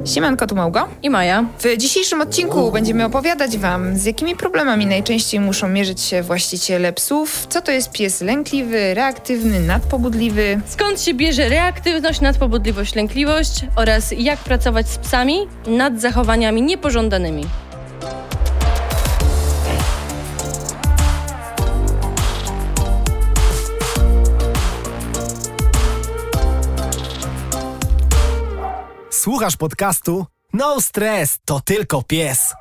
Siemanko, tu Małgo i Maja. W dzisiejszym odcinku będziemy opowiadać Wam, z jakimi problemami najczęściej muszą mierzyć się właściciele psów, co to jest pies lękliwy, reaktywny, nadpobudliwy, Skąd się bierze reaktywność, nadpobudliwość, lękliwość oraz jak pracować z psami nad zachowaniami niepożądanymi. Słuchasz podcastu? No stres, to tylko pies.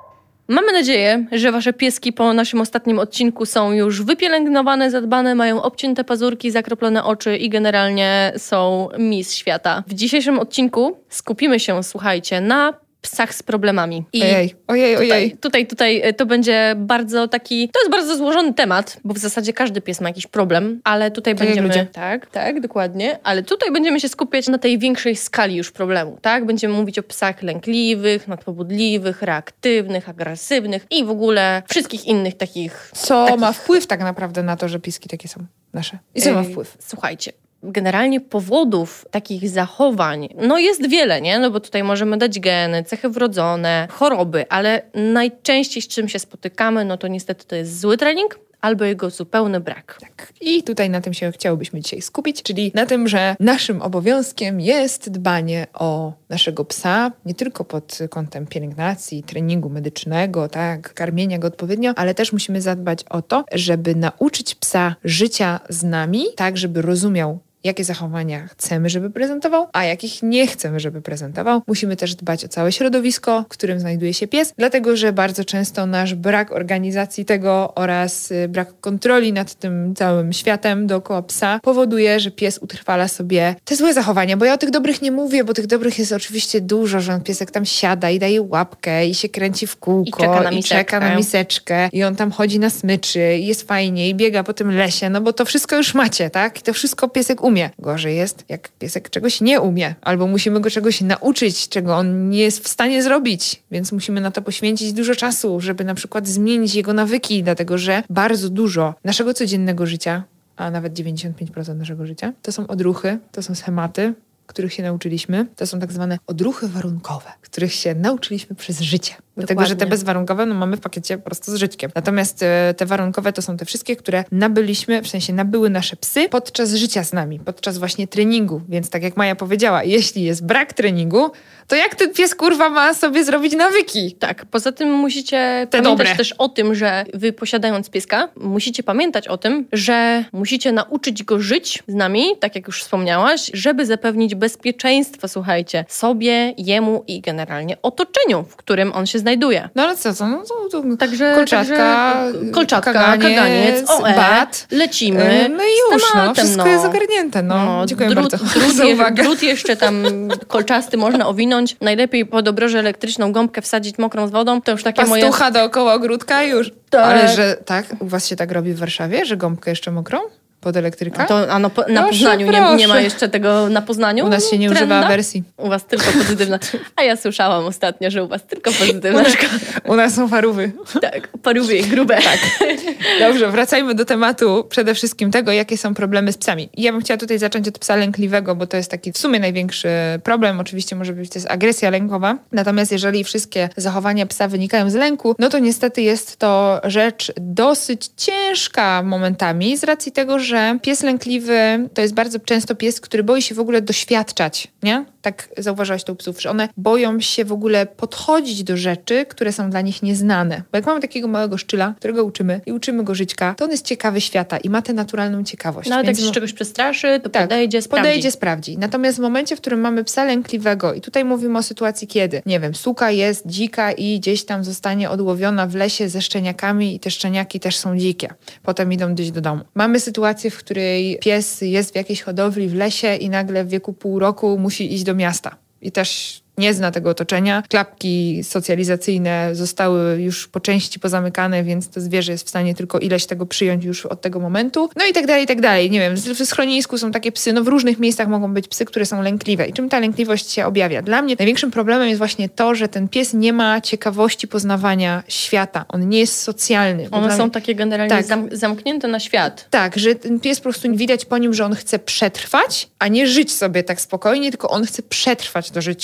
Mamy nadzieję, że wasze pieski po naszym ostatnim odcinku są już wypielęgnowane, zadbane, mają obcięte pazurki, zakroplone oczy i generalnie są mistrz świata. W dzisiejszym odcinku skupimy się, słuchajcie, na psach z problemami. I Ojej. Tutaj to będzie bardzo taki... To jest bardzo złożony temat, bo w zasadzie każdy pies ma jakiś problem, ale tutaj będziemy... ludzie. Tak, dokładnie. Ale tutaj będziemy się skupiać na tej większej skali już problemu, tak? Będziemy mówić o psach lękliwych, nadpobudliwych, reaktywnych, agresywnych i w ogóle wszystkich innych takich... Co ma wpływ tak naprawdę na to, że pieski takie są nasze? I co ma wpływ? Słuchajcie. Generalnie powodów takich zachowań, jest wiele, nie? Bo tutaj możemy dać geny, cechy wrodzone, choroby, ale najczęściej z czym się spotykamy, to niestety to jest zły trening albo jego zupełny brak. Tak. I tutaj na tym się chciałobyśmy dzisiaj skupić, czyli na tym, że naszym obowiązkiem jest dbanie o naszego psa, nie tylko pod kątem pielęgnacji, treningu medycznego, tak, karmienia go odpowiednio, ale też musimy zadbać o to, żeby nauczyć psa życia z nami, tak, żeby rozumiał, jakie zachowania chcemy, żeby prezentował, a jakich nie chcemy, żeby prezentował. Musimy też dbać o całe środowisko, w którym znajduje się pies, dlatego że bardzo często nasz brak organizacji tego oraz brak kontroli nad tym całym światem dookoła psa powoduje, że pies utrwala sobie te złe zachowania, bo ja o tych dobrych nie mówię, bo tych dobrych jest oczywiście dużo, że piesek tam siada i daje łapkę i się kręci w kółko i czeka na miseczkę i on tam chodzi na smyczy i jest fajnie i biega po tym lesie, bo to wszystko już macie, tak? I to wszystko piesek umie. Gorzej jest, jak piesek czegoś nie umie, albo musimy go czegoś nauczyć, czego on nie jest w stanie zrobić, więc musimy na to poświęcić dużo czasu, żeby na przykład zmienić jego nawyki, dlatego że bardzo dużo naszego codziennego życia, a nawet 95% naszego życia, to są odruchy, to są schematy, których się nauczyliśmy. To są tak zwane odruchy warunkowe, których się nauczyliśmy przez życie. Dlatego, że te bezwarunkowe mamy w pakiecie po prostu z żyćkiem. Natomiast te warunkowe to są te wszystkie, które nabyliśmy, w sensie nabyły nasze psy podczas życia z nami, podczas właśnie treningu. Więc tak jak Maja powiedziała, jeśli jest brak treningu, to jak ten pies ma sobie zrobić nawyki? Tak, poza tym musicie pamiętać też o tym, że wy posiadając pieska, musicie pamiętać o tym, że musicie nauczyć go żyć z nami, tak jak już wspomniałaś, żeby zapewnić bezpieczeństwo, słuchajcie, sobie, jemu i generalnie otoczeniu, w którym on się znajduje. Ale co? Także kolczatka, kaganiec, bat, lecimy. No i już, wszystko jest ogarnięte. Dziękuję bardzo za uwagę. Drut jeszcze tam kolczasty można owinąć. Najlepiej pod obrożę elektryczną gąbkę wsadzić mokrą z wodą. To już takie Pastucha dookoła ogródka już. Tak. Ale że tak, u was się tak robi w Warszawie, że gąbkę jeszcze mokrą? Pod elektryka? Na Poznaniu nie ma jeszcze tego na Poznaniu? U nas się nie używa wersji. U was tylko pozytywna. A ja słyszałam ostatnio, że u was tylko pozytywna. U nas są parówy. Tak, parówy i grube. Tak. Dobrze, wracajmy do tematu przede wszystkim tego, jakie są problemy z psami. Ja bym chciała tutaj zacząć od psa lękliwego, bo to jest taki w sumie największy problem. Oczywiście może być to jest agresja lękowa. Natomiast jeżeli wszystkie zachowania psa wynikają z lęku, to niestety jest to rzecz dosyć ciężka momentami z racji tego, że pies lękliwy to jest bardzo często pies, który boi się w ogóle doświadczać, nie? Tak zauważyłaś to u psów, że one boją się w ogóle podchodzić do rzeczy, które są dla nich nieznane. Bo jak mamy takiego małego szczyla, którego uczymy i uczymy go żyćka, to on jest ciekawy świata i ma tę naturalną ciekawość. No ale jak się czegoś przestraszy, to podejdzie, sprawdzi. Natomiast w momencie, w którym mamy psa lękliwego i tutaj mówimy o sytuacji, kiedy, nie wiem, suka jest dzika i gdzieś tam zostanie odłowiona w lesie ze szczeniakami i te szczeniaki też są dzikie. Potem idą gdzieś do domu. Mamy sytuację, w której pies jest w jakiejś hodowli w lesie i nagle w wieku pół roku musi iść do miasta. I też nie zna tego otoczenia. Klapki socjalizacyjne zostały już po części pozamykane, więc to zwierzę jest w stanie tylko ileś tego przyjąć już od tego momentu. No i tak dalej, i tak dalej. Nie wiem, w schronisku są takie psy, w różnych miejscach mogą być psy, które są lękliwe. I czym ta lękliwość się objawia? Dla mnie największym problemem jest właśnie to, że ten pies nie ma ciekawości poznawania świata. On nie jest socjalny. One są takie generalnie zamknięte na świat. Tak, że ten pies po prostu widać po nim, że on chce przetrwać, a nie żyć sobie tak spokojnie, tylko on chce przetrwać to żyćko. Żeby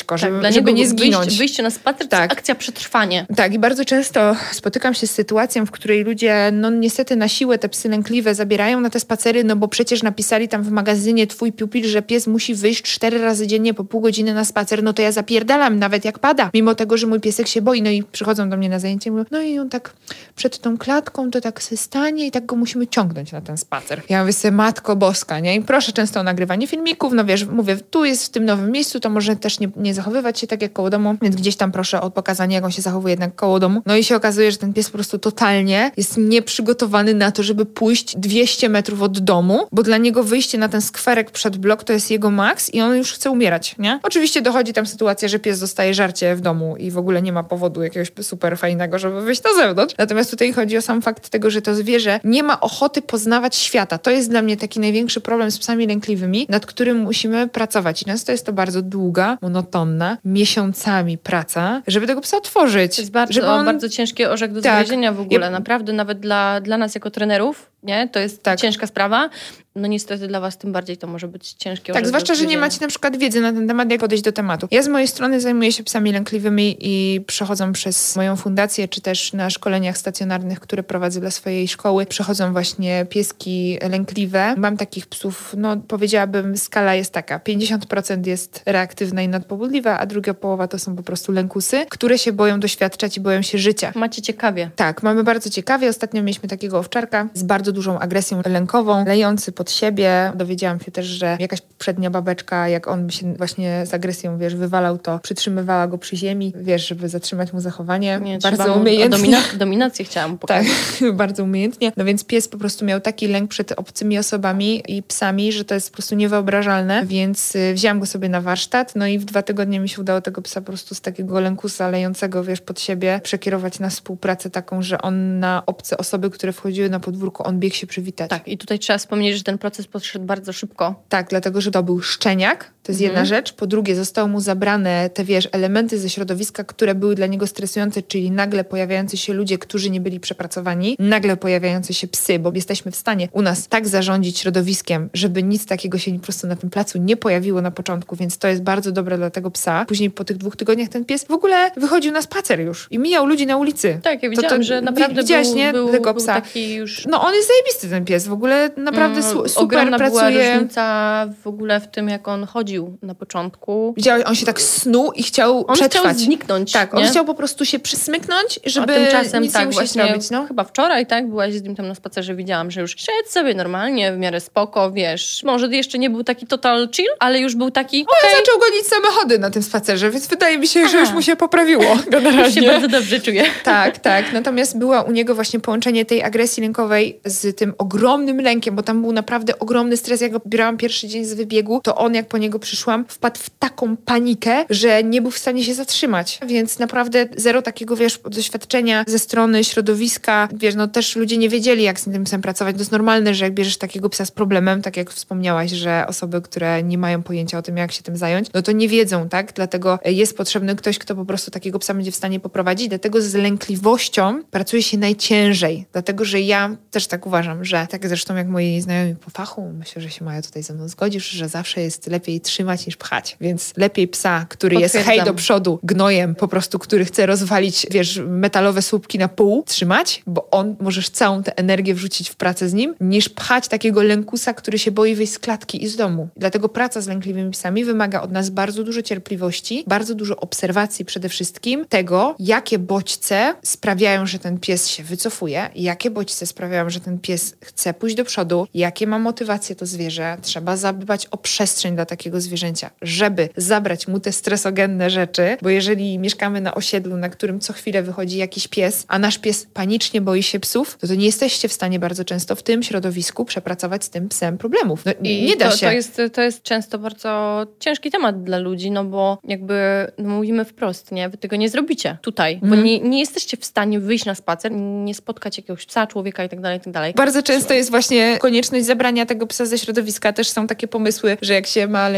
żeby nie zginąć. Wyjście na spacer to jest akcja przetrwanie. Tak, i bardzo często spotykam się z sytuacją, w której ludzie, no niestety na siłę te psy lękliwe zabierają na te spacery, no bo przecież napisali tam w magazynie twój pupil, że pies musi wyjść 4 razy dziennie po pół godziny na spacer, no to ja zapierdalam nawet jak pada, mimo tego, że mój piesek się boi. No i przychodzą do mnie na zajęcie i mówią, no i on tak przed tą klatką to tak se stanie i tak go musimy ciągnąć na ten spacer. Ja mówię sobie, Matko Boska, nie? I proszę często o nagrywanie filmików, no wiesz, mówię, tu jest w tym nowym miejscu, to może też nie zachowywać się tak jak koło domu, więc gdzieś tam proszę o pokazanie, jak on się zachowuje jednak koło domu. No i się okazuje, że ten pies po prostu totalnie jest nieprzygotowany na to, żeby pójść 200 metrów od domu, bo dla niego wyjście na ten skwerek przed blok to jest jego maks i on już chce umierać, nie? Oczywiście dochodzi tam sytuacja, że pies dostaje żarcie w domu i w ogóle nie ma powodu jakiegoś super fajnego, żeby wyjść na zewnątrz. Natomiast tutaj chodzi o sam fakt tego, że to zwierzę nie ma ochoty poznawać świata. To jest dla mnie taki największy problem z psami lękliwymi, nad którym musimy pracować. I często jest to bardzo długa, monotonna, miesiącami praca, żeby tego psa otworzyć. To jest bardzo ciężki orzech do zgryzienia w ogóle. Naprawdę nawet dla nas jako trenerów, nie? To jest ciężka sprawa. No niestety dla was tym bardziej to może być ciężkie. Tak, zwłaszcza, że nie macie na przykład wiedzy na ten temat, jak podejść do tematu. Ja z mojej strony zajmuję się psami lękliwymi i przechodzą przez moją fundację, czy też na szkoleniach stacjonarnych, które prowadzę dla swojej szkoły, przechodzą właśnie pieski lękliwe. Mam takich psów, no powiedziałabym, skala jest taka. 50% jest reaktywna i nadpobudliwa, a druga połowa to są po prostu lękusy, które się boją doświadczać i boją się życia. Macie ciekawie. Tak, mamy bardzo ciekawie. Ostatnio mieliśmy takiego owczarka z bardzo dużą agresją lękową, lejący pod siebie. Dowiedziałam się też, że jakaś przednia babeczka, jak on by się właśnie z agresją, wiesz, wywalał, to przytrzymywała go przy ziemi, wiesz, żeby zatrzymać mu zachowanie. Nie, bardzo umiejętnie. Dominację chciałam pokazać. Tak, bardzo umiejętnie. No więc pies po prostu miał taki lęk przed obcymi osobami i psami, że to jest po prostu niewyobrażalne, więc wzięłam go sobie na warsztat, no i w 2 tygodnie mi się udało tego psa po prostu z takiego lękusa lejącego, wiesz, pod siebie przekierować na współpracę taką, że on na obce osoby, które wchodziły na podwórko, on biegł się przywitać. Tak, i tutaj trzeba wspomnieć, że ten proces poszedł bardzo szybko. Tak, dlatego, że to był szczeniak, to jest jedna rzecz. Po drugie, zostały mu zabrane te, wiesz, elementy ze środowiska, które były dla niego stresujące, czyli nagle pojawiający się ludzie, którzy nie byli przepracowani, nagle pojawiające się psy, bo jesteśmy w stanie u nas tak zarządzić środowiskiem, żeby nic takiego się po prostu na tym placu nie pojawiło na początku, więc to jest bardzo dobre dla tego psa. Później po tych 2 tygodniach ten pies w ogóle wychodził na spacer już i mijał ludzi na ulicy. Tak, ja widziałam, że naprawdę był tego psa. Taki już... No on jest zajebisty, ten pies, w ogóle naprawdę super ogromna pracuje. Była różnica w ogóle w tym, jak on chodził na początku. Widziałeś, on się tak snuł i chciał przetrwać. On chciał zniknąć. Tak, nie? on chciał po prostu się przysmyknąć, żeby tymczasem, nic nie musieć robić. No. Chyba wczoraj, byłaś z nim tam na spacerze, widziałam, że już szedł sobie normalnie, w miarę spoko, wiesz. Może jeszcze nie był taki total chill, ale już był taki zaczął gonić samochody na tym spacerze, więc wydaje mi się, że już mu się poprawiło generalnie. Już się bardzo dobrze czuje. Tak. Natomiast było u niego właśnie połączenie tej agresji lękowej z tym ogromnym lękiem, bo tam był naprawdę ogromny stres. Jak go bierałam pierwszy dzień z wybiegu, to on, jak po niego przyszłam, wpadł w taką panikę, że nie był w stanie się zatrzymać. Więc naprawdę zero takiego, wiesz, doświadczenia ze strony środowiska. Wiesz, no też ludzie nie wiedzieli, jak z tym psem pracować. To jest normalne, że jak bierzesz takiego psa z problemem, tak jak wspomniałaś, że osoby, które nie mają pojęcia o tym, jak się tym zająć, no to nie wiedzą, tak? Dlatego jest potrzebny ktoś, kto po prostu takiego psa będzie w stanie poprowadzić. Dlatego z lękliwością pracuje się najciężej. Dlatego, że ja też tak uważam, że tak zresztą jak moi znajomi po fachu, myślę, że się Maja tutaj ze mną zgodzisz, że zawsze jest lepiej trzymać niż pchać. Więc lepiej psa, który jest hej do przodu, gnojem po prostu, który chce rozwalić, wiesz, metalowe słupki na pół, trzymać, bo on możesz całą tę energię wrzucić w pracę z nim, niż pchać takiego lękusa, który się boi wyjść z klatki i z domu. Dlatego praca z lękliwymi psami wymaga od nas bardzo dużo cierpliwości, bardzo dużo obserwacji przede wszystkim tego, jakie bodźce sprawiają, że ten pies się wycofuje, jakie bodźce sprawiają, że ten pies chce pójść do przodu, jakie ma motywacje to zwierzę. Trzeba zadbać o przestrzeń dla takiego zwierzęcia, żeby zabrać mu te stresogenne rzeczy, bo jeżeli mieszkamy na osiedlu, na którym co chwilę wychodzi jakiś pies, a nasz pies panicznie boi się psów, to nie jesteście w stanie bardzo często w tym środowisku przepracować z tym psem problemów. No, nie da się. To jest często bardzo ciężki temat dla ludzi, no bo jakby mówimy wprost, nie? Wy tego nie zrobicie tutaj, bo nie jesteście w stanie wyjść na spacer, nie spotkać jakiegoś psa, człowieka i tak dalej, i tak dalej. Bardzo często jest właśnie konieczność zabrania tego psa ze środowiska. Też są takie pomysły, że jak się ma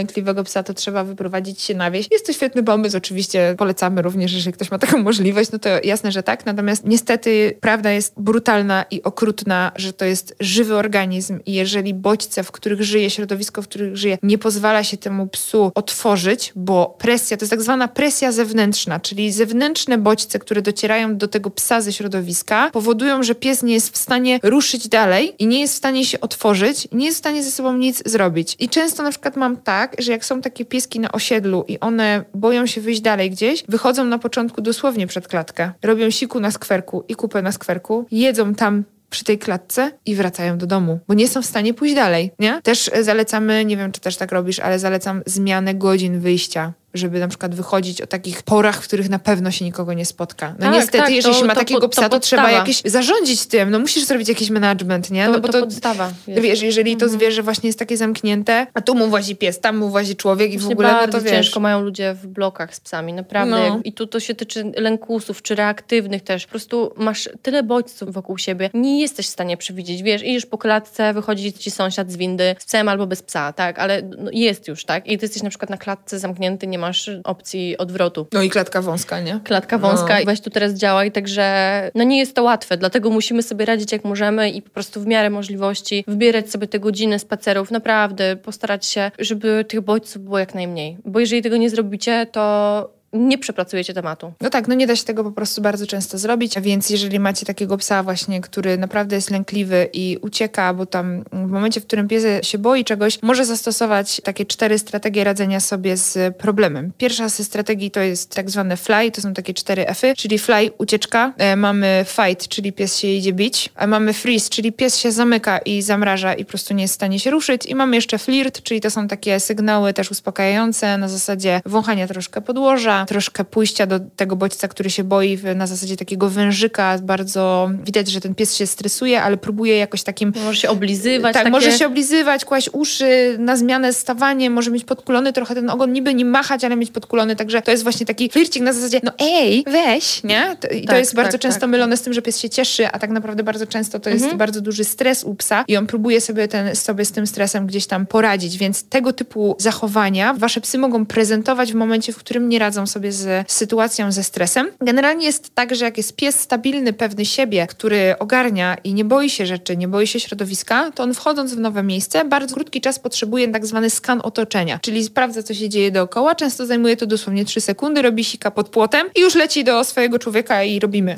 lękliwego psa, to trzeba wyprowadzić się na wieś. Jest to świetny pomysł, oczywiście polecamy również, jeżeli ktoś ma taką możliwość, no to jasne, że tak. Natomiast niestety prawda jest brutalna i okrutna, że to jest żywy organizm i jeżeli bodźce, w których żyje, środowisko, w których żyje, nie pozwala się temu psu otworzyć, bo presja, to jest tak zwana presja zewnętrzna, czyli zewnętrzne bodźce, które docierają do tego psa ze środowiska, powodują, że pies nie jest w stanie ruszyć dalej i nie jest w stanie się otworzyć i nie jest w stanie ze sobą nic zrobić. I często na przykład mam tak, że jak są takie pieski na osiedlu i one boją się wyjść dalej gdzieś, wychodzą na początku dosłownie przed klatkę, robią siku na skwerku i kupę na skwerku, jedzą tam przy tej klatce i wracają do domu, bo nie są w stanie pójść dalej, nie? Też zalecamy, nie wiem, czy też tak robisz, ale zalecam zmianę godzin wyjścia, żeby na przykład wychodzić o takich porach, w których na pewno się nikogo nie spotka. No tak, niestety, jeżeli się ma takiego psa, to trzeba jakieś zarządzić tym, no musisz zrobić jakiś management, nie? No bo to podstawa. Wiesz, jeżeli to zwierzę właśnie jest takie zamknięte, a tu mu włazi pies, tam mu włazi człowiek i w ogóle, no to wiesz. Ciężko mają ludzie w blokach z psami, naprawdę. No. I tu to się tyczy lękusów, czy reaktywnych też. Po prostu masz tyle bodźców wokół siebie, nie jesteś w stanie przewidzieć. Wiesz, idziesz po klatce, wychodzi ci sąsiad z windy z psem albo bez psa, tak? Ale no, jest już, tak? I ty jesteś na przykład na klatce zamknięty, nie masz opcji odwrotu. No i klatka wąska, nie? Klatka wąska i weź tu teraz działaj, także no nie jest to łatwe, dlatego musimy sobie radzić jak możemy i po prostu w miarę możliwości wybierać sobie te godziny spacerów, naprawdę postarać się, żeby tych bodźców było jak najmniej, bo jeżeli tego nie zrobicie, to nie przepracujecie tematu. No tak, no nie da się tego po prostu bardzo często zrobić, a więc jeżeli macie takiego psa właśnie, który naprawdę jest lękliwy i ucieka, bo tam w momencie, w którym pies się boi czegoś, może zastosować takie 4 strategie radzenia sobie z problemem. Pierwsza ze strategii to jest tak zwane fly, to są takie 4 F-y, czyli fly, ucieczka, mamy fight, czyli pies się idzie bić, a mamy freeze, czyli pies się zamyka i zamraża i po prostu nie jest w stanie się ruszyć i mamy jeszcze flirt, czyli to są takie sygnały też uspokajające na zasadzie wąchania troszkę podłoża, troszkę pójścia do tego bodźca, który się boi na zasadzie takiego wężyka. Bardzo widać, że ten pies się stresuje, ale próbuje jakoś takim... Może się oblizywać. Tak, może się oblizywać, kłaść uszy, na zmianę stawanie, może mieć podkulony trochę ten ogon, niby nim machać, ale mieć podkulony, także to jest właśnie taki flircik na zasadzie, no ej, weź, nie? I to jest bardzo często mylone z tym, że pies się cieszy, a tak naprawdę bardzo często to jest bardzo duży stres u psa i on próbuje sobie z tym stresem gdzieś tam poradzić, więc tego typu zachowania wasze psy mogą prezentować w momencie, w którym nie radzą sobie z sytuacją, ze stresem. Generalnie jest tak, że jak jest pies stabilny, pewny siebie, który ogarnia i nie boi się rzeczy, nie boi się środowiska, to on wchodząc w nowe miejsce, bardzo krótki czas potrzebuje tak zwany skan otoczenia, czyli sprawdza, co się dzieje dookoła. Często zajmuje to dosłownie 3 sekundy, robi sika pod płotem i już leci do swojego człowieka i robimy.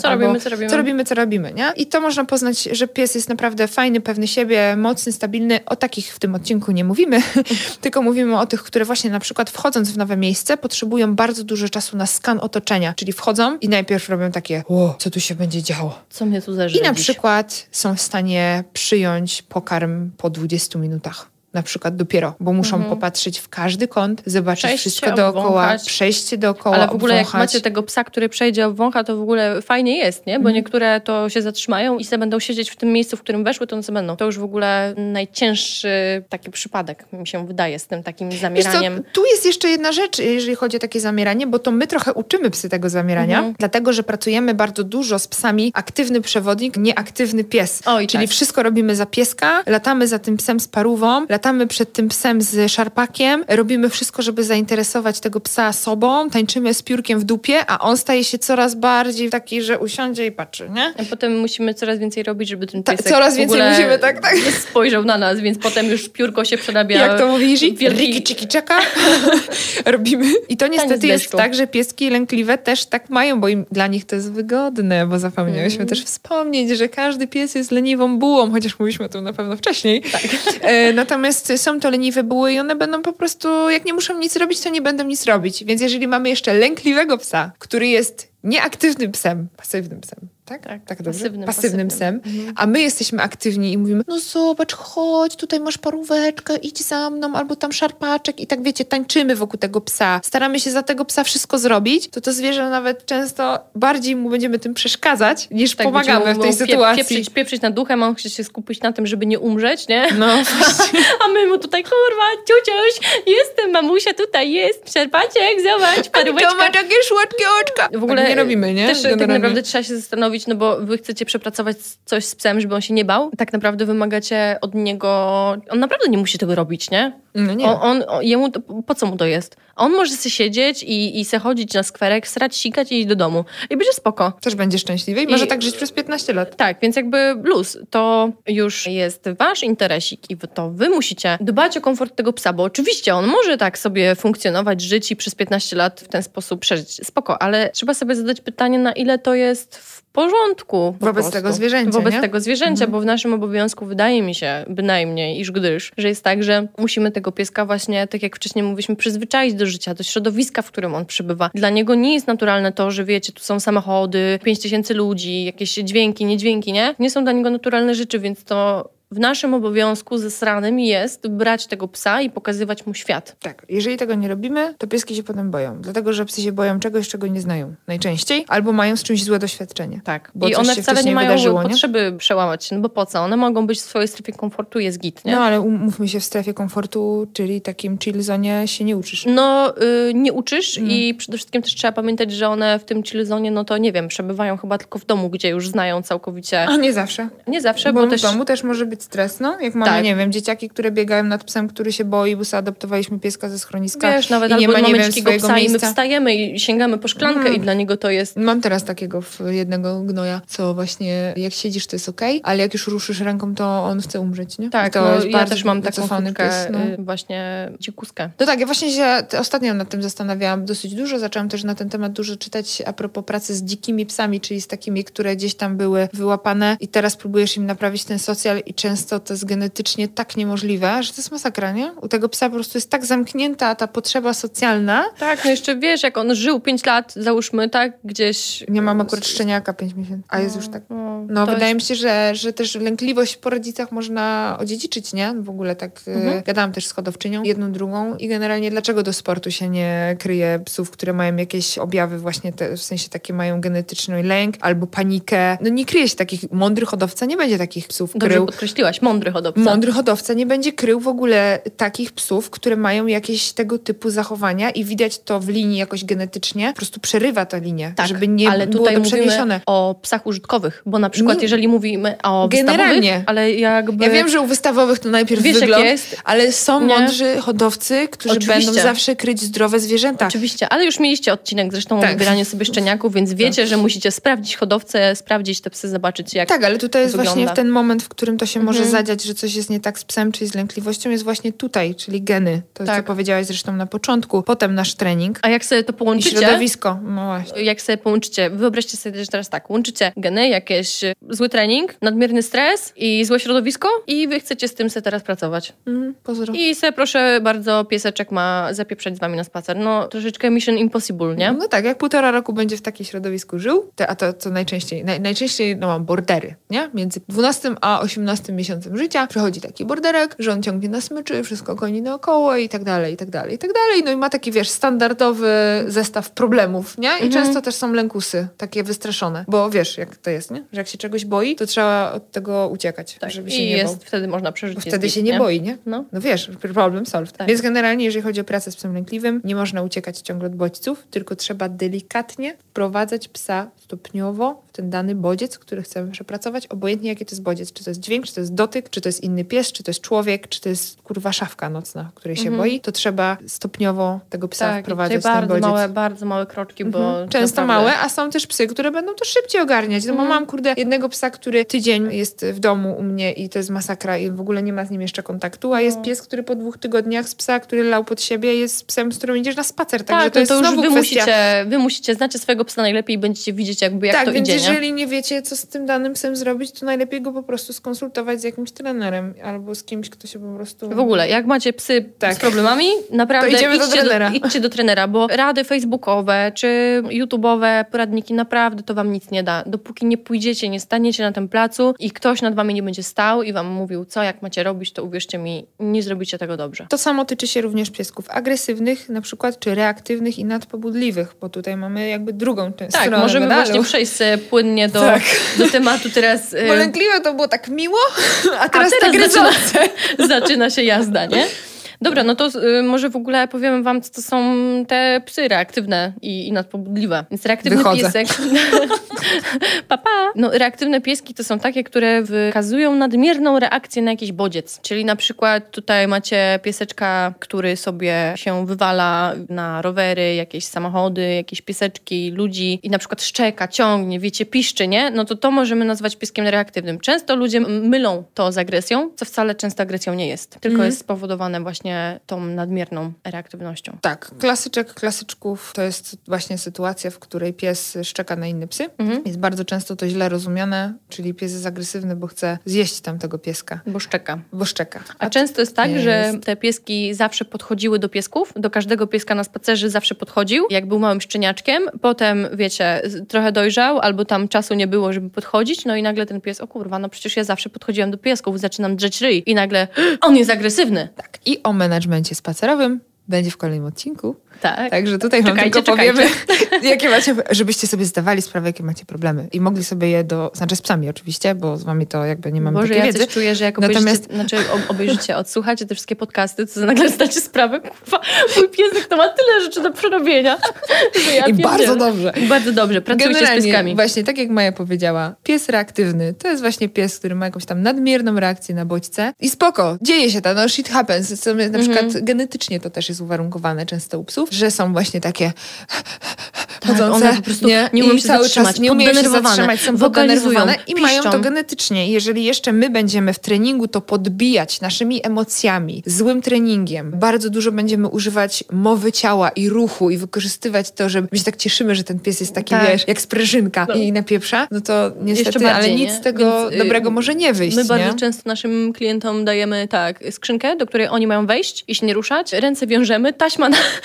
Co robimy, nie? I to można poznać, że pies jest naprawdę fajny, pewny siebie, mocny, stabilny. O takich w tym odcinku nie mówimy, tylko mówimy o tych, które właśnie na przykład wchodząc w nowe miejsce potrzebują bardzo dużo czasu na skan otoczenia, czyli wchodzą i najpierw robią takie, co tu się będzie działo? Co mnie tu zażyje? I na przykład są w stanie przyjąć pokarm po 20 minutach. Na przykład dopiero, bo muszą popatrzeć w każdy kąt, zobaczyć wszystko dookoła, przejście dookoła, ale w ogóle jak macie tego psa, który przejdzie, obwącha, to w ogóle fajnie jest, nie? Bo niektóre to się zatrzymają i sobie będą siedzieć w tym miejscu, w którym weszły, to one sobie będą. To już w ogóle najcięższy taki przypadek, mi się wydaje, z tym takim zamieraniem. Wiesz co, tu jest jeszcze jedna rzecz, jeżeli chodzi o takie zamieranie, bo to my trochę uczymy psy tego zamierania, dlatego, że pracujemy bardzo dużo z psami aktywny przewodnik, nieaktywny pies. Czyli wszystko robimy za pieska, latamy za tym psem z parówą, latamy przed tym psem z szarpakiem, robimy wszystko, żeby zainteresować tego psa sobą, tańczymy z piórkiem w dupie, a on staje się coraz bardziej taki, że usiądzie i patrzy, nie? A potem musimy coraz więcej robić, żeby ten piesek coraz więcej musimy, tak. spojrzał na nas, więc potem już piórko się przerabia. Jak to mówi Riki Chiki Czeka? Robimy. I to niestety jest tak, że pieski lękliwe też tak mają, bo dla nich to jest wygodne, bo zapomniałyśmy też wspomnieć, że każdy pies jest leniwą bułą, chociaż mówiliśmy o tym na pewno wcześniej. Tak. Natomiast są to leniwe buły i one będą po prostu, jak nie muszą nic robić, to nie będą nic robić. Więc jeżeli mamy jeszcze lękliwego psa, który jest nieaktywnym psem, pasywnym psem, tak dobrze? Pasywnym psem, a my jesteśmy aktywni i mówimy, no zobacz, chodź, tutaj masz paróweczkę, idź za mną, albo tam szarpaczek i tak wiecie, tańczymy wokół tego psa, staramy się za tego psa wszystko zrobić, to zwierzę nawet często bardziej mu będziemy tym przeszkadzać, niż pomagamy w tej sytuacji. Pieprzyć nad duchem, a on chce się skupić na tym, żeby nie umrzeć, nie? No właśnie. A my mu tutaj, kurwa, ciuciuś, jestem, mamusia tutaj jest, szarpaczek, zobacz, paróweczka. To ma takie słodkie oczka. W ogóle tak nie robimy, nie? Też tak naprawdę trzeba się zastanowić, no bo wy chcecie przepracować coś z psem, żeby on się nie bał. Tak naprawdę wymagacie od niego... On naprawdę nie musi tego robić, nie? No nie. Jemu po co mu to jest? On może sobie siedzieć i se chodzić na skwerek, srać, sikać i iść do domu. I będzie spoko. Też będzie szczęśliwy i może tak żyć przez 15 lat. Tak, więc jakby luz. To już jest wasz interesik i to wy musicie dbać o komfort tego psa, bo oczywiście on może tak sobie funkcjonować, żyć i przez 15 lat w ten sposób przeżyć. Spoko, ale trzeba sobie zadać pytanie, na ile to jest w porządku. Wobec tego zwierzęcia, Wobec nie? tego zwierzęcia, bo w naszym obowiązku wydaje mi się bynajmniej, że jest tak, że musimy tego pieska właśnie, tak jak wcześniej mówiliśmy, przyzwyczaić do życia, do środowiska, w którym on przebywa. Dla niego nie jest naturalne to, że wiecie, tu są samochody, 5000 ludzi, jakieś dźwięki, niedźwięki, nie? Nie są dla niego naturalne rzeczy, więc to w naszym obowiązku zesranym jest brać tego psa i pokazywać mu świat. Tak, jeżeli tego nie robimy, to pieski się potem boją. Dlatego, że psy się boją czegoś, czego nie znają najczęściej, albo mają z czymś złe doświadczenie. Tak. Bo i one wcale nie mają wydarzyło, potrzeby przełamać się, no bo po co? One mogą być w swojej strefie komfortu, jest git, nie? No ale umówmy się, w strefie komfortu, czyli takim chill zone się nie uczysz. No, nie uczysz i przede wszystkim też trzeba pamiętać, że one w tym chill zone, no to nie wiem, przebywają chyba tylko w domu, gdzie już znają całkowicie. A nie zawsze. Nie zawsze, bo też... w domu też może być stres, no. Jak mamy, tak. nie wiem, dzieciaki, które biegają nad psem, który się boi, bo zaadoptowaliśmy pieska ze schroniska. Wiesz, nawet i nie albo ma, nie mamy wiem, dzikiego psa miejsca. i my wstajemy i sięgamy po szklankę i dla niego to jest... Mam teraz takiego jednego gnoja, co właśnie jak siedzisz, to jest okej, ale jak już ruszysz ręką, to on chce umrzeć, nie? Tak, to no, jest ja też mam taką pies, no. właśnie dzikuskę. No tak, ja właśnie się ostatnio nad tym zastanawiałam dosyć dużo. Zaczęłam też na ten temat dużo czytać a propos pracy z dzikimi psami, czyli z takimi, które gdzieś tam były wyłapane i teraz próbujesz im naprawić ten socjal i często to jest genetycznie tak niemożliwe, że to jest masakra, nie? U tego psa po prostu jest tak zamknięta ta potrzeba socjalna. Tak, no jeszcze wiesz, jak on żył 5 lat, załóżmy, tak, gdzieś... Nie mam akurat szczeniaka 5 miesięcy, a jest już tak. No wydaje mi się, że też lękliwość po rodzicach można odziedziczyć, nie? W ogóle tak gadałam też z hodowczynią, jedną, drugą i generalnie dlaczego do sportu się nie kryje psów, które mają jakieś objawy właśnie, w sensie takie mają genetyczny lęk albo panikę. No nie kryje się takich, mądry hodowca nie będzie takich psów krył. Dobrze podkreśliłaś, mądry hodowca. Mądry hodowca nie będzie krył w ogóle takich psów, które mają jakieś tego typu zachowania i widać to w linii jakoś genetycznie. Po prostu przerywa tę linię, tak, żeby nie ale było tutaj to przeniesione. Mówimy o psach użytkowych, bo na przykład jeżeli mówimy o generalnie wystawowych, ale jakby... Ja wiem, że u wystawowych to najpierw wiesz, wygląd, jest. Ale są mądrzy hodowcy, którzy będą zawsze kryć zdrowe zwierzęta. Oczywiście, ale już mieliście odcinek zresztą o wybieraniu sobie szczeniaków, więc wiecie, że musicie sprawdzić hodowcę, sprawdzić te psy, zobaczyć jak tak, ale tutaj jest wygląda. właśnie w ten moment, w którym to się może zadziać, że coś jest nie tak z psem, czy z lękliwością, jest właśnie tutaj, czyli geny. To, co powiedziałaś zresztą na początku. Potem nasz trening. A jak sobie to połączycie... I środowisko. No właśnie. Jak sobie połączycie, wyobraźcie sobie że teraz tak, łączycie geny, jakiś zły trening, nadmierny stres i złe środowisko i wy chcecie z tym sobie teraz pracować. Pozdro. I sobie proszę bardzo, pieseczek ma zapieprzać z wami na spacer. No troszeczkę Mission Impossible, nie? No tak, jak 1,5 roku będzie w takim środowisku żył, a to co najczęściej, najczęściej mam bordery, nie? Między 12 a 18 miesiącem życia przychodzi taki borderek, że on ciągnie na smyczy, wszystko goni naokoło i tak dalej, i tak dalej, i tak dalej. No i ma taki, wiesz, standardowy zestaw problemów, nie? I często też są lękusy, takie wystraszone. Bo wiesz, jak to jest, nie? Że jak się czegoś boi, to trzeba od tego uciekać, tak. żeby się nie bał. Wtedy można przeżyć. Wtedy się nie boi, nie? No wiesz, problem solved. Tak. Więc generalnie, jeżeli chodzi o pracę z psem lękliwym, nie można uciekać ciągle od bodźców, tylko trzeba delikatnie wprowadzać psa stopniowo w ten dany bodziec, który chcemy przepracować, obojętnie jaki to jest bodziec. Czy to jest dźwięk, czy to jest dotyk, czy to jest inny pies, czy to jest człowiek, czy to jest szafka nocna, której się boi, to trzeba stopniowo tego psa wprowadzać w ten bodziec. Bardzo małe kroczki, bo często naprawdę... małe, a są też psy, które będą to szybciej ogarniać. No bo mam, jednego psa, który tydzień jest w domu u mnie i to jest masakra i w ogóle nie ma z nim jeszcze kontaktu, a jest pies, który po 2 tygodniach z psa, który lał pod siebie, jest psem, z którym idziesz na spacer. Także to jest znowu kwestia. Wy musicie znacie swojego psa najlepiej i będziecie widzieć jak to idzie. Tak, więc jeżeli nie wiecie, co z tym danym psem zrobić, to najlepiej go po prostu skonsultować z jakimś trenerem albo z kimś, kto się po prostu... W ogóle, jak macie psy z problemami, naprawdę idźcie do trenera, bo rady facebookowe czy YouTube'owe poradniki naprawdę to wam nic nie da. Dopóki nie pójdziecie, nie staniecie na tym placu i ktoś nad wami nie będzie stał i wam mówił, co, jak macie robić, to uwierzcie mi, nie zrobicie tego dobrze. To samo tyczy się również piesków agresywnych na przykład, czy reaktywnych i nadpobudliwych, bo tutaj mamy jakby drugą stronę Tak, możemy medalu. właśnie przejść płynnie do tematu teraz. Bo lękliwe to było tak miło, a teraz tak gryzące. Zaczyna się jazda, nie? Dobra, no to może w ogóle powiemy wam, co to są te psy reaktywne i nadpobudliwe. Więc reaktywny piesek... Papa. No, reaktywne pieski to są takie, które wykazują nadmierną reakcję na jakiś bodziec. Czyli na przykład tutaj macie pieseczka, który sobie się wywala na rowery, jakieś samochody, jakieś pieseczki, ludzi i na przykład szczeka, ciągnie, wiecie, piszczy, nie? No to możemy nazwać pieskiem reaktywnym. Często ludzie mylą to z agresją, co wcale często agresją nie jest. Tylko jest spowodowane właśnie tą nadmierną reaktywnością. Tak, klasyczków to jest właśnie sytuacja, w której pies szczeka na inne psy. Jest bardzo często to źle rozumiane, czyli pies jest agresywny, bo chce zjeść tamtego pieska. Bo szczeka. A często jest tak, że te pieski zawsze podchodziły do piesków. Do każdego pieska na spacerze zawsze podchodził, jak był małym szczeniaczkiem. Potem, wiecie, trochę dojrzał, albo tam czasu nie było, żeby podchodzić. No i nagle ten pies, o kurwa, no przecież ja zawsze podchodziłam do piesków, zaczynam drzeć ryj. I nagle on jest agresywny. Tak. I o menadżmencie spacerowym będzie w kolejnym odcinku. Tak. Także tutaj wam tylko powiemy, jakie macie, żebyście sobie zdawali sprawę, jakie macie problemy. I mogli sobie je znaczy z psami oczywiście, bo z wami to jakby nie mamy takiej wiedzy. Boże, ja coś czuję, że jak obejrzycie, odsłuchacie te wszystkie podcasty, to nagle zdacie sprawę, kurwa, mój piesek to ma tyle rzeczy do przerobienia. I bardzo dobrze. Bardzo dobrze, pracujcie z pieskami. Właśnie, tak jak Maja powiedziała, pies reaktywny to jest właśnie pies, który ma jakąś tam nadmierną reakcję na bodźce. I spoko, dzieje się to, no shit happens. Na przykład genetycznie to też jest uwarunkowane często u psów, że są właśnie takie chodzące, one po prostu nie umieją się zatrzymać, nie umieją się zatrzymać, są poddenerwowane i mają to genetycznie. Jeżeli jeszcze my będziemy w treningu to podbijać naszymi emocjami, złym treningiem, bardzo dużo będziemy używać mowy ciała i ruchu i wykorzystywać to, że my się tak cieszymy, że ten pies jest taki, wiesz, jak sprężynka i napieprza, no to niestety, ale nic z tego dobrego może nie wyjść. My bardzo często naszym klientom dajemy skrzynkę, do której oni mają wejść i się nie ruszać, ręce wiążemy, taśma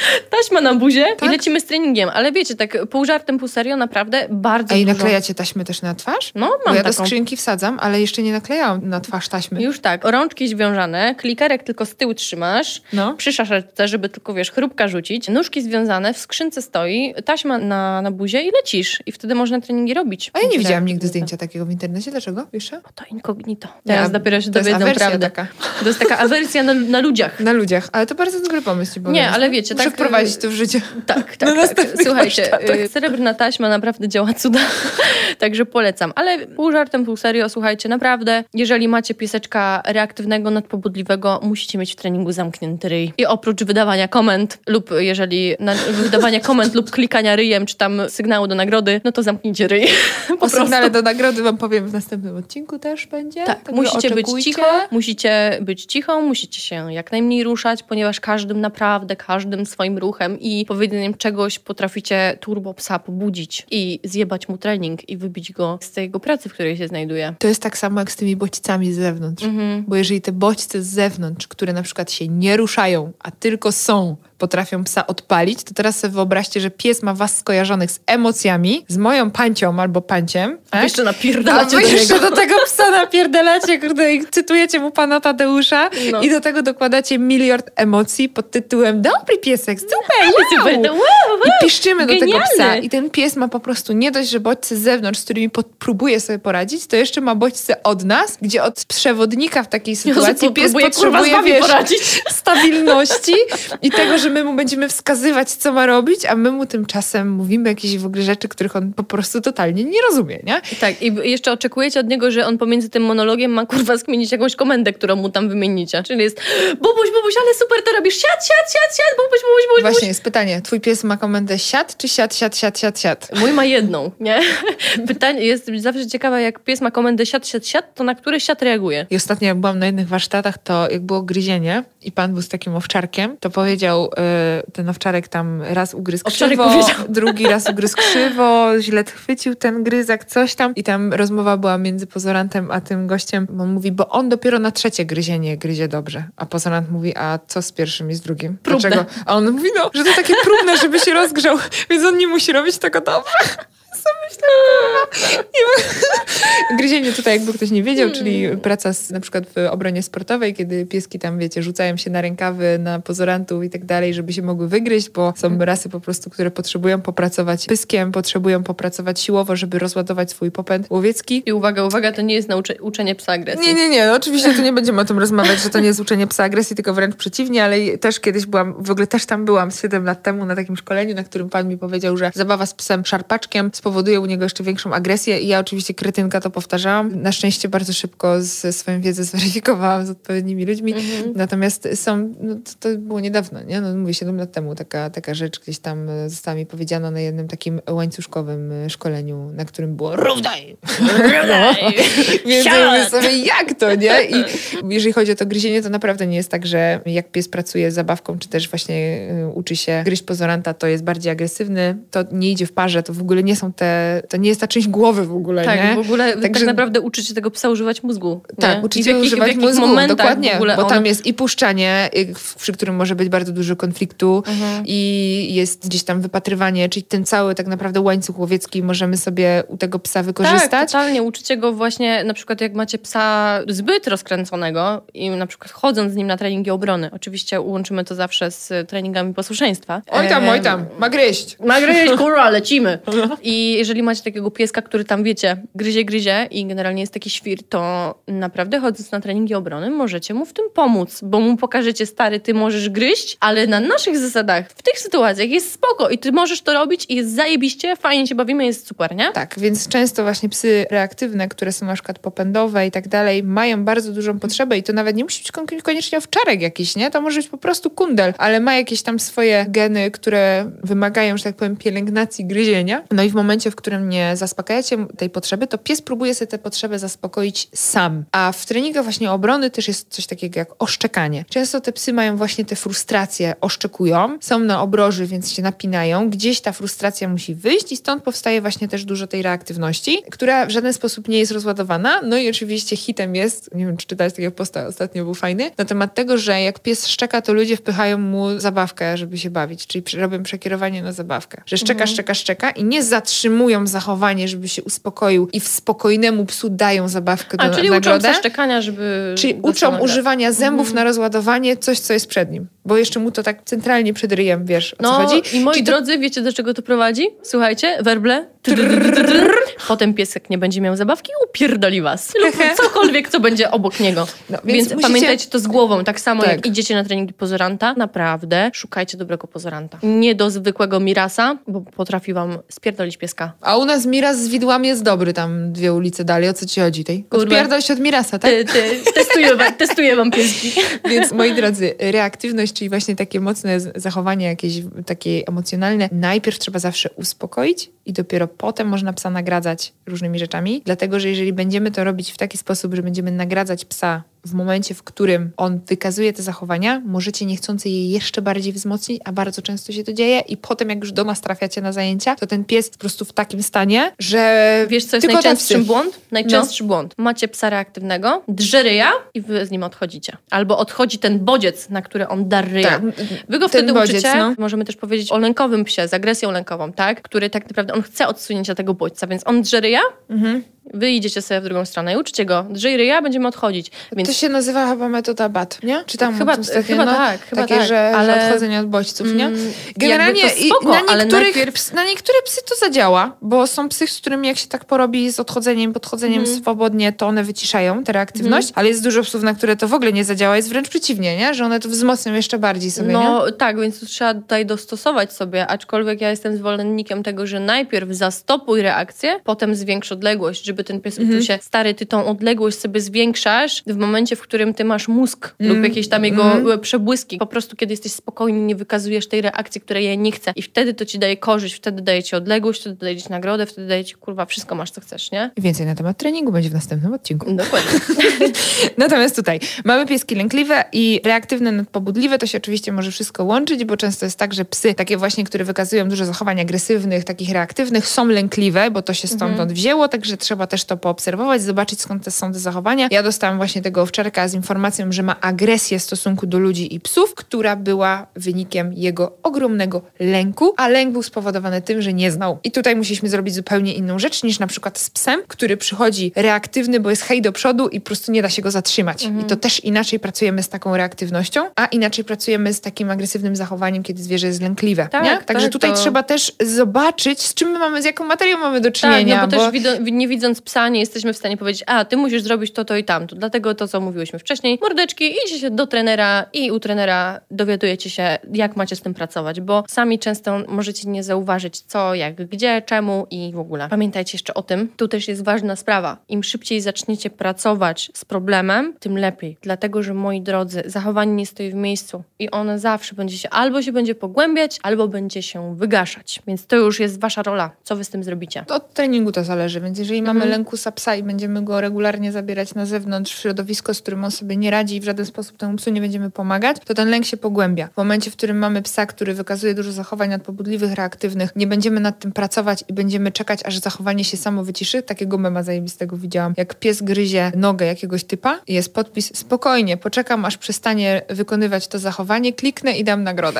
na buzie i lecimy z treningiem. Ale wiecie, tak pół żartem, pół serio, naprawdę bardzo dużo. Naklejacie taśmę też na twarz? No, mam taką. Ja do skrzynki wsadzam, ale jeszcze nie naklejałam na twarz taśmy. Już tak, rączki związane, klikerek tylko z tyłu trzymasz, przy szaszeczce, żeby tylko, wiesz, chrupka rzucić, nóżki związane, w skrzynce stoi, taśma na buzie i lecisz. I wtedy można treningi robić. A ja nie widziałam nigdy zdjęcia takiego w internecie. Dlaczego? Jeszcze? Bo to incognito. Teraz dopiero się dowiedzą prawdę. To jest taka awersja na ludziach. Na ludziach, ale to bardzo dobry pomysł. Nie, ale wiecie, muszę wprowadzić to w życie. Tak. Słuchajcie, srebrna taśma naprawdę działa cuda. Także polecam. Ale pół żartem, pół serio, słuchajcie, naprawdę, jeżeli macie pieseczka reaktywnego, nadpobudliwego, musicie mieć w treningu zamknięty ryj. I oprócz wydawania komend lub wydawania komend lub klikania ryjem, czy tam sygnału do nagrody, no to zamknijcie ryj. O sygnale do nagrody wam powiem w następnym odcinku też będzie. Tak, musicie być cicho, musicie się jak najmniej ruszać, ponieważ każdym swoim ruchem i powiedzeniem czegoś potraficie turbo psa pobudzić i zjebać mu trening i wybić go z tej jego pracy, w której się znajduje. To jest tak samo jak z tymi bodźcami z zewnątrz. Bo jeżeli te bodźce z zewnątrz, które na przykład się nie ruszają, a tylko są, potrafią psa odpalić, to teraz sobie wyobraźcie, że pies ma was skojarzonych z emocjami, z moją pancią albo panciem. Tak? Jeszcze napierdalacie do jeszcze do tego psa napierdalacie, kurde, i cytujecie mu pana Tadeusza i do tego dokładacie miliard emocji pod tytułem dobry piesek, super, i piszczymy do tego psa. I ten pies ma po prostu nie dość, że bodźce z zewnątrz, z którymi próbuje sobie poradzić, to jeszcze ma bodźce od nas, gdzie od przewodnika w takiej sytuacji pies potrzebuje, stabilności i tego, że my mu będziemy wskazywać, co ma robić, a my mu tymczasem mówimy jakieś w ogóle rzeczy, których on po prostu totalnie nie rozumie, nie? Tak, i jeszcze oczekujecie od niego, że on pomiędzy tym monologiem ma kurwa skminić jakąś komendę, którą mu tam wymienicie. Czyli jest Bubuś, ale super to robisz, siad, Bubuś. Właśnie jest pytanie, twój pies ma komendę siad, czy siad? Mój ma jedną, nie? Pytanie jest zawsze ciekawe, jak pies ma komendę siad, to na który siad reaguje? I ostatnio jak byłam na jednych warsztatach, to jak było gryzienie i pan był z takim owczarkiem, to powiedział, ten owczarek tam raz ugryzł krzywo, drugi raz ugryzł krzywo, źle chwycił ten gryzak, coś tam. I tam rozmowa była między pozorantem a tym gościem. On mówi, bo on dopiero na trzecie gryzienie gryzie dobrze. A pozorant mówi, a co z pierwszym i z drugim? Próbne. Dlaczego? A on mówi, że to takie próbne, żeby się rozgrzał, więc on nie musi robić tego dobrze. Gryzienie tutaj, jakby ktoś nie wiedział, czyli praca na przykład w obronie sportowej, kiedy pieski tam, wiecie, rzucają się na rękawy, na pozorantów i tak dalej, żeby się mogły wygryźć, bo są rasy po prostu, które potrzebują popracować pyskiem, potrzebują popracować siłowo, żeby rozładować swój popęd łowiecki. I uwaga, to nie jest uczenie psa agresji. Nie, no oczywiście tu nie będziemy o tym rozmawiać, że to nie jest uczenie psa agresji, tylko wręcz przeciwnie, ale też kiedyś tam byłam 7 lat temu na takim szkoleniu, na którym pan mi powiedział, że zabawa z psem szarpaczkiem spowoduje u niego jeszcze większą agresję i ja oczywiście kretynka to powtarzałam. Na szczęście bardzo szybko swoją wiedzę zweryfikowałam z odpowiednimi ludźmi. Natomiast to było niedawno, nie? No mówię, 7 lat temu taka rzecz gdzieś tam została mi powiedziana na jednym takim łańcuszkowym szkoleniu, na którym było równaj! Więc ja mówię sobie, jak to, nie? I jeżeli chodzi o to gryzienie, to naprawdę nie jest tak, że jak pies pracuje z zabawką, czy też właśnie uczy się gryźć pozoranta, to jest bardziej agresywny, to nie idzie w parze, to w ogóle nie są to nie jest ta część głowy w ogóle, tak, nie? W ogóle tak naprawdę uczycie tego psa używać mózgu. Tak, uczycie używać mózgu, dokładnie, bo tam jest i puszczanie, przy którym może być bardzo dużo konfliktu i jest gdzieś tam wypatrywanie, czyli ten cały tak naprawdę łańcuch łowiecki możemy sobie u tego psa wykorzystać. Tak, totalnie. Uczycie go właśnie, na przykład jak macie psa zbyt rozkręconego i na przykład chodząc z nim na treningi obrony. Oczywiście łączymy to zawsze z treningami posłuszeństwa. Oj tam, ma gryźć. Kurwa, lecimy. I jeżeli macie takiego pieska, który tam, wiecie, gryzie i generalnie jest taki świr, to naprawdę chodząc na treningi obrony możecie mu w tym pomóc, bo mu pokażecie, stary, ty możesz gryźć, ale na naszych zasadach, w tych sytuacjach jest spoko i ty możesz to robić i jest zajebiście, fajnie się bawimy, jest super, nie? Tak, więc często właśnie psy reaktywne, które są na przykład popędowe i tak dalej, mają bardzo dużą potrzebę i to nawet nie musi być koniecznie owczarek jakiś, nie? To może być po prostu kundel, ale ma jakieś tam swoje geny, które wymagają, że tak powiem, pielęgnacji gryzienia. No i w momencie, w którym nie zaspokajacie tej potrzeby, to pies próbuje sobie tę potrzebę zaspokoić sam. A w treningach właśnie obrony też jest coś takiego jak oszczekanie. Często te psy mają właśnie te frustracje, oszczekują, są na obroży, więc się napinają. Gdzieś ta frustracja musi wyjść i stąd powstaje właśnie też dużo tej reaktywności, która w żaden sposób nie jest rozładowana. No i oczywiście hitem jest, nie wiem, czy czytałeś takiego posta, ostatnio był fajny, na temat tego, że jak pies szczeka, to ludzie wpychają mu zabawkę, żeby się bawić, czyli robią przekierowanie na zabawkę. Że szczeka i nie zatrzymują zachowanie, żeby się uspokoił i spokojnemu psu dają zabawkę do nagrodę. Czyli uczą psa szczekania, żeby... Czyli uczą używania zębów na rozładowanie, coś, co jest przed nim. Bo jeszcze mu to tak centralnie przed ryjem, wiesz, o co chodzi. I moi drodzy, wiecie, do czego to prowadzi? Słuchajcie, werble. Potem piesek nie będzie miał zabawki i upierdoli was. Lub cokolwiek, co będzie obok niego. No, więc pamiętajcie to z głową. Tak samo jak idziecie na treningi pozoranta, naprawdę szukajcie dobrego pozoranta. Nie do zwykłego Mirasa, bo potrafi wam spierdolić pieska. A u nas Miras z widłami jest dobry, tam 2 ulice dalej. O co ci chodzi? Odpierdol się od Mirasa, tak? Testuję wam pieski. Więc moi drodzy, reaktywność, czyli właśnie takie mocne zachowanie, jakieś takie emocjonalne, najpierw trzeba zawsze uspokoić i dopiero potem można psa nagradzać różnymi rzeczami. Dlatego, że jeżeli będziemy to robić w taki sposób, że będziemy nagradzać psa w momencie, w którym on wykazuje te zachowania, możecie niechcący je jeszcze bardziej wzmocnić, a bardzo często się to dzieje i potem jak już do nas trafiacie na zajęcia, to ten pies jest po prostu w takim stanie, że... Wiesz, co jest najczęstszy błąd? Najczęstszy błąd. Macie psa reaktywnego, drze ryja i wy z nim odchodzicie. Albo odchodzi ten bodziec, na który on dar ryja. Tak, wy go wtedy uczycie. Możemy też powiedzieć o lękowym psie, z agresją lękową, tak? Który tak naprawdę on chce odsunięcia tego bodźca, więc on drze ryja, wy idziecie sobie w drugą stronę i uczycie go. Drżyj ryja, będziemy odchodzić. Więc... To się nazywa chyba metoda BAT, nie? Czy tam chyba tak. Że odchodzenie od bodźców, nie? Generalnie spoko, na niektóre psy to zadziała, bo są psy, z którymi jak się tak porobi z podchodzeniem swobodnie, to one wyciszają tę reaktywność, ale jest dużo psów, na które to w ogóle nie zadziała, jest wręcz przeciwnie, nie? Że one to wzmocnią jeszcze bardziej sobie, nie? Tak, więc tu trzeba tutaj dostosować sobie, aczkolwiek ja jestem zwolennikiem tego, że najpierw zastopuj reakcję, potem zwiększ odległość, żeby ten pies uczył się, stary, ty tą odległość sobie zwiększasz w momencie, w którym ty masz mózg lub jakieś tam jego przebłyski. Po prostu, kiedy jesteś spokojny, nie wykazujesz tej reakcji, której ja nie chcę. I wtedy to ci daje korzyść, wtedy daje ci odległość, wtedy daje ci nagrodę, wtedy daje ci, wszystko masz, co chcesz, nie? Więcej na temat treningu będzie w następnym odcinku. Dokładnie. Natomiast tutaj mamy pieski lękliwe i reaktywne nadpobudliwe, to się oczywiście może wszystko łączyć, bo często jest tak, że psy, takie właśnie, które wykazują dużo zachowań agresywnych, takich reaktywnych, są lękliwe, bo to się stamtąd wzięło, także trzeba trzeba też to poobserwować, zobaczyć skąd są te zachowania. Ja dostałam właśnie tego owczarka z informacją, że ma agresję w stosunku do ludzi i psów, która była wynikiem jego ogromnego lęku, a lęk był spowodowany tym, że nie znał. I tutaj musieliśmy zrobić zupełnie inną rzecz niż na przykład z psem, który przychodzi reaktywny, bo jest hej do przodu i po prostu nie da się go zatrzymać. I to też inaczej pracujemy z taką reaktywnością, a inaczej pracujemy z takim agresywnym zachowaniem, kiedy zwierzę jest lękliwe. Tak, Także tutaj trzeba też zobaczyć, z czym my mamy, z jaką materią mamy do czynienia. Tak, no bo też nie widząc psa nie jesteśmy w stanie powiedzieć, ty musisz zrobić to i tamto. Dlatego to, co mówiłyśmy wcześniej, mordeczki, idźcie się do trenera i u trenera dowiadujecie się, jak macie z tym pracować, bo sami często możecie nie zauważyć co, jak, gdzie, czemu i w ogóle. Pamiętajcie jeszcze o tym, tu też jest ważna sprawa. Im szybciej zaczniecie pracować z problemem, tym lepiej. Dlatego, że moi drodzy, zachowanie nie stoi w miejscu i ono zawsze będzie się będzie pogłębiać, albo będzie się wygaszać. Więc to już jest wasza rola. Co wy z tym zrobicie? Od treningu to zależy, więc jeżeli mamy lękusa psa i będziemy go regularnie zabierać na zewnątrz w środowisko, z którym on sobie nie radzi i w żaden sposób temu psu nie będziemy pomagać, to ten lęk się pogłębia. W momencie, w którym mamy psa, który wykazuje dużo zachowań nadpobudliwych, reaktywnych, nie będziemy nad tym pracować i będziemy czekać, aż zachowanie się samo wyciszy. Takiego mema zajebistego widziałam. Jak pies gryzie nogę jakiegoś typa i jest podpis: spokojnie, poczekam, aż przestanie wykonywać to zachowanie, kliknę i dam nagrodę.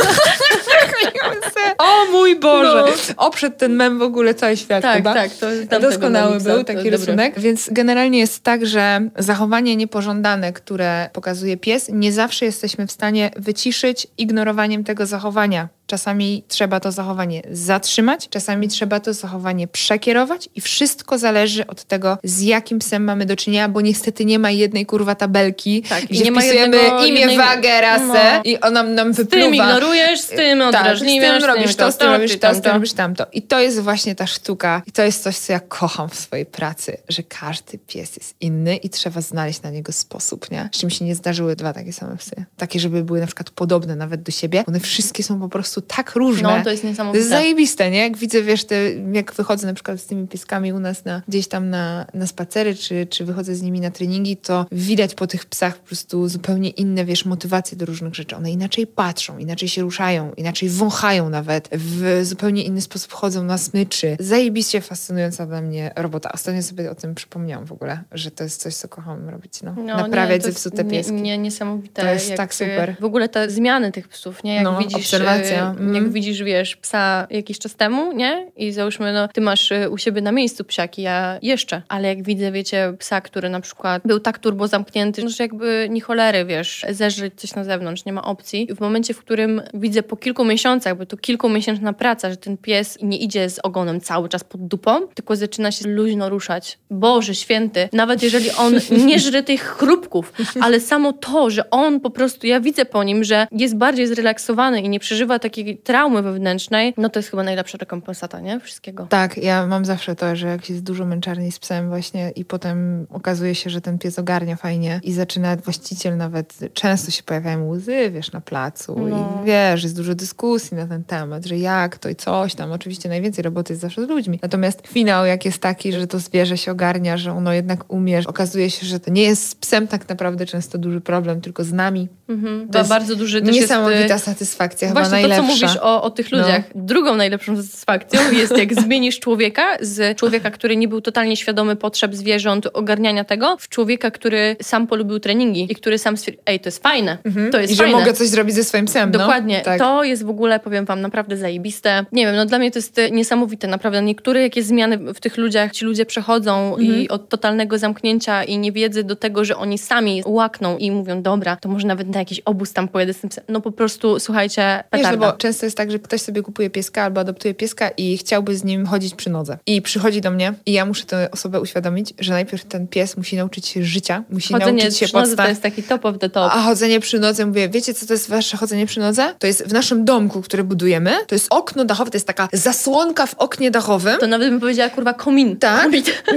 O mój Boże! No. Oprzedł ten mem w ogóle cały świat chyba. Tak, to doskonały był taki rysunek. Więc generalnie jest tak, że zachowanie niepożądane, które pokazuje pies, nie zawsze jesteśmy w stanie wyciszyć ignorowaniem tego zachowania. Czasami trzeba to zachowanie zatrzymać, czasami trzeba to zachowanie przekierować i wszystko zależy od tego, z jakim psem mamy do czynienia, bo niestety nie ma jednej kurwatabelki, gdzie wpisujemy imię, wagę, rasę i ona nam wypluwa. Z tym ignorujesz, z tym odrażniasz, z tym robisz to, z tym robisz to, z tym robisz tamto. I to jest właśnie ta sztuka i to jest coś, co ja kocham w swojej pracy, że każdy pies jest inny i trzeba znaleźć na niego sposób, nie? Z czym się nie zdarzyły dwa takie same psy. Takie, żeby były na przykład podobne nawet do siebie. One wszystkie są po prostu tak różne. No, to jest niesamowite. To jest zajebiste, nie? Jak widzę, wiesz, jak wychodzę na przykład z tymi pieskami u nas gdzieś tam na spacery, czy wychodzę z nimi na treningi, to widać po tych psach po prostu zupełnie inne, wiesz, motywacje do różnych rzeczy. One inaczej patrzą, inaczej się ruszają, inaczej wąchają nawet, w zupełnie inny sposób chodzą na smyczy. Zajebiście fascynująca dla mnie robota. Ostatnio sobie o tym przypomniałam w ogóle, że to jest coś, co kocham robić, naprawiać zepsute pieski. Niesamowite. To jest tak super. W ogóle te zmiany tych psów, nie? Jak widzisz, obserwacja. Jak widzisz, wiesz, psa jakiś czas temu, nie? I załóżmy, ty masz u siebie na miejscu psiaki, ja jeszcze. Ale jak widzę, wiecie, psa, który na przykład był tak turbo zamknięty, że jakby ni cholery, wiesz, zeżreć coś na zewnątrz, nie ma opcji. I w momencie, w którym widzę po kilku miesiącach, bo to kilkumiesięczna praca, że ten pies nie idzie z ogonem cały czas pod dupą, tylko zaczyna się luźno ruszać. Boże święty, nawet jeżeli on nie żre tych chrupków, ale samo to, że on po prostu, ja widzę po nim, że jest bardziej zrelaksowany i nie przeżywa takiej traumy wewnętrznej, no to jest chyba najlepsza rekompensata, nie? Wszystkiego. Tak, ja mam zawsze to, że jak jest dużo męczarni z psem właśnie i potem okazuje się, że ten pies ogarnia fajnie i zaczyna właściciel nawet, często się pojawiają łzy, wiesz, na placu i wiesz, jest dużo dyskusji na ten temat, że jak to i coś tam. Oczywiście najwięcej roboty jest zawsze z ludźmi. Natomiast finał jak jest taki, że to zwierzę się ogarnia, że ono jednak umie, że okazuje się, że to nie jest z psem tak naprawdę często duży problem, tylko z nami. To jest bardzo duży też niesamowita satysfakcja, chyba właśnie najlepsza. To, co mówisz o tych ludziach. Drugą najlepszą satysfakcją jest, jak zmienisz człowieka z człowieka, który nie był totalnie świadomy potrzeb zwierząt, ogarniania tego, w człowieka, który sam polubił treningi i który sam stwierdził, to jest fajne, to jest fajne. I że mogę coś zrobić ze swoim psem. Dokładnie. Tak. To jest w ogóle, powiem wam, naprawdę zajebiste. Nie wiem, dla mnie to jest niesamowite, naprawdę. Niektóre jakieś zmiany w tych ludziach, ci ludzie przechodzą i od totalnego zamknięcia i niewiedzy do tego, że oni sami łakną i mówią, dobra, to może nawet na jakiś obóz tam pojedę z tym psem. No po prostu, słuchajcie, petarda. Wiesz, bo często jest tak, że ktoś sobie kupuje pieska albo adoptuje pieska i chciałby z nim chodzić przy nodze. I przychodzi do mnie i ja muszę tę osobę uświadomić, że najpierw ten pies musi nauczyć się życia, musi nauczyć się podstaw. To jest taki top of the top. A chodzenie przy nodze, mówię, wiecie co to jest wasze chodzenie przy nodze? To jest w naszym domku, który budujemy, to jest okno dachowe, to jest taka zasłonka w oknie dachowym. To nawet bym powiedziała, kurwa, komin. Tak.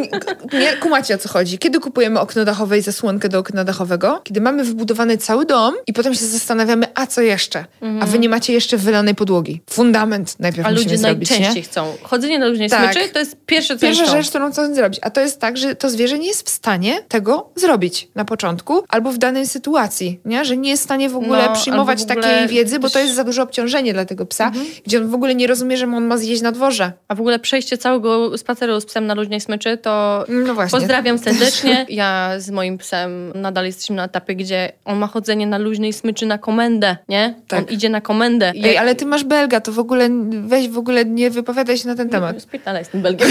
Nie, kumacie o co chodzi. Kiedy kupujemy okno dachowe i zasłonkę do okna dachowego? Kiedy mamy wybudowany cały dom i potem się zastanawiamy, a co jeszcze? A wy nie macie jeszcze wylanej podłogi. Fundament najpierw musimy zrobić, nie? A ludzie najczęściej chcą. Chodzenie na luźnej smyczy to jest pierwsza rzecz, którą chcą zrobić. A to jest tak, że to zwierzę nie jest w stanie tego zrobić na początku albo w danej sytuacji, nie? Że nie jest w stanie w ogóle przyjmować takiej wiedzy, bo to jest za duże obciążenie dla tego psa, gdzie on w ogóle nie rozumie, że on ma zjeść na dworze. A w ogóle przejście całego spaceru z psem na luźnej smyczy to pozdrawiam serdecznie. Ja z moim psem nadal jesteśmy na etapie, gdzie on ma chodzenie na luźnej smyczy na komendę, nie? Tak. On idzie na komendę. Ej, ale ty masz belga, to w ogóle weź w ogóle nie wypowiadaj się na ten temat. Spytala jestem belgiem.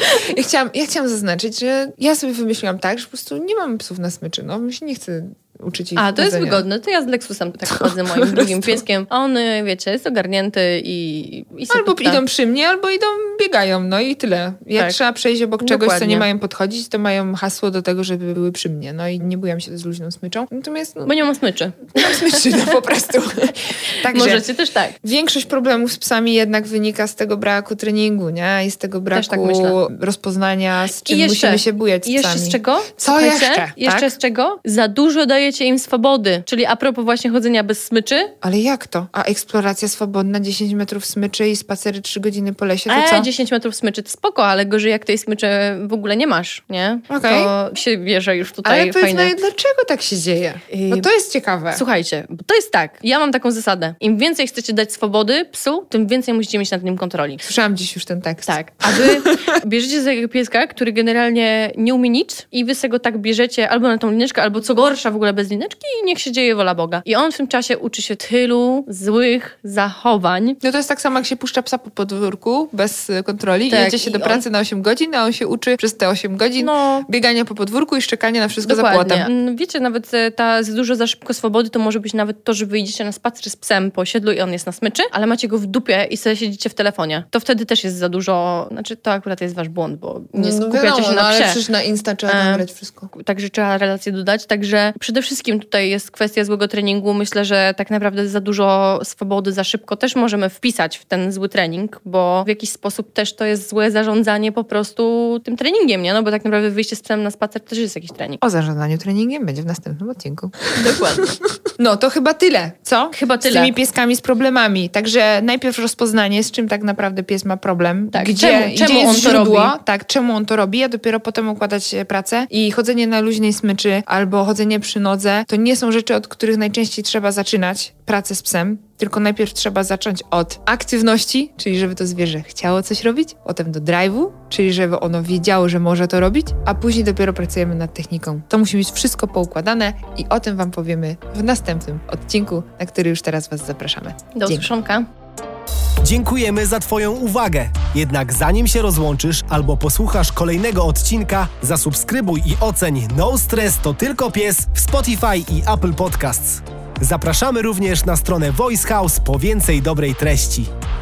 Ja chciałam zaznaczyć, że ja sobie wymyśliłam tak, że po prostu nie mam psów na smyczy. No, mi się nie chce uczyć ich to jest wygodne. To ja z Lexusem tak chodzę, moim drugim pieskiem. On, wiecie, jest ogarnięty i albo idą przy mnie, albo biegają, no i tyle. Jak trzeba przejść obok czegoś, co nie mają podchodzić, to mają hasło do tego, żeby były przy mnie. No i nie bujam się z luźną smyczą. Natomiast... Bo nie mam smyczy. Nie mam smyczy, po prostu. Także możecie też tak. Większość problemów z psami jednak wynika z tego braku treningu, nie? I z tego braku rozpoznania, z czym musimy się bujać z psami. Jeszcze z czego? Co jeszcze? Jeszcze z czego? Za dużo dajecie im swobody. Czyli a propos właśnie chodzenia bez smyczy. Ale jak to? A eksploracja swobodna, 10 metrów smyczy i spacery 3 godziny po lesie, to co? 10 metrów smyczy to spoko, ale gorzej jak tej smyczy w ogóle nie masz, nie? To się bierze już tutaj ale fajne. Ale dlaczego tak się dzieje? Bo to jest ciekawe. Słuchajcie, bo to jest tak. Ja mam taką zasadę. Im więcej chcecie dać swobody psu, tym więcej musicie mieć nad nim kontroli. Słyszałam dziś już ten tekst. Tak. A wy bierzecie takiego pieska, który generalnie nie umie nic i wy sobie go tak bierzecie albo na tą lineczkę, albo co gorsza w ogóle bez lineczki i niech się dzieje wola Boga. I on w tym czasie uczy się tylu złych zachowań. No to jest tak samo, jak się puszcza psa po podwórku bez kontroli i jedzie się do pracy na 8 godzin, a on się uczy przez te 8 godzin biegania po podwórku i szczekania na wszystko za płotem. Wiecie, nawet ta dużo za szybko swobody to może być nawet to, że wyjdziecie na spacer z psem po osiedlu i on jest na smyczy, ale macie go w dupie i sobie siedzicie w telefonie. To wtedy też jest za dużo, to akurat jest wasz błąd, bo nie skupiacie się na psie. Ale przecież na Insta trzeba nagrać wszystko. Także trzeba relacje dodać, także przede wszystkim tutaj jest kwestia złego treningu. Myślę, że tak naprawdę za dużo swobody, za szybko też możemy wpisać w ten zły trening, bo w jakiś sposób też to jest złe zarządzanie po prostu tym treningiem, nie? No bo tak naprawdę wyjście z psem na spacer też jest jakiś trening. O zarządzaniu treningiem będzie w następnym odcinku. Dokładnie. No to chyba tyle, co? Chyba tyle. Z tymi pieskami z problemami. Także najpierw rozpoznanie, z czym tak naprawdę pies ma problem. Tak. Gdzie czemu jest on źródło, to robi? Tak, czemu on to robi, a dopiero potem układać pracę. I chodzenie na luźnej smyczy albo chodzenie przy nodze to nie są rzeczy, od których najczęściej trzeba zaczynać pracę z psem, tylko najpierw trzeba zacząć od aktywności, czyli żeby to zwierzę chciało coś robić, potem do drive'u, czyli żeby ono wiedziało, że może to robić, a później dopiero pracujemy nad techniką. To musi być wszystko poukładane i o tym wam powiemy w następnym odcinku, na który już teraz was zapraszamy. Do usłyszonka. Dziękujemy za twoją uwagę. Jednak zanim się rozłączysz albo posłuchasz kolejnego odcinka, zasubskrybuj i oceń No Stress to tylko pies w Spotify i Apple Podcasts. Zapraszamy również na stronę Voice House po więcej dobrej treści.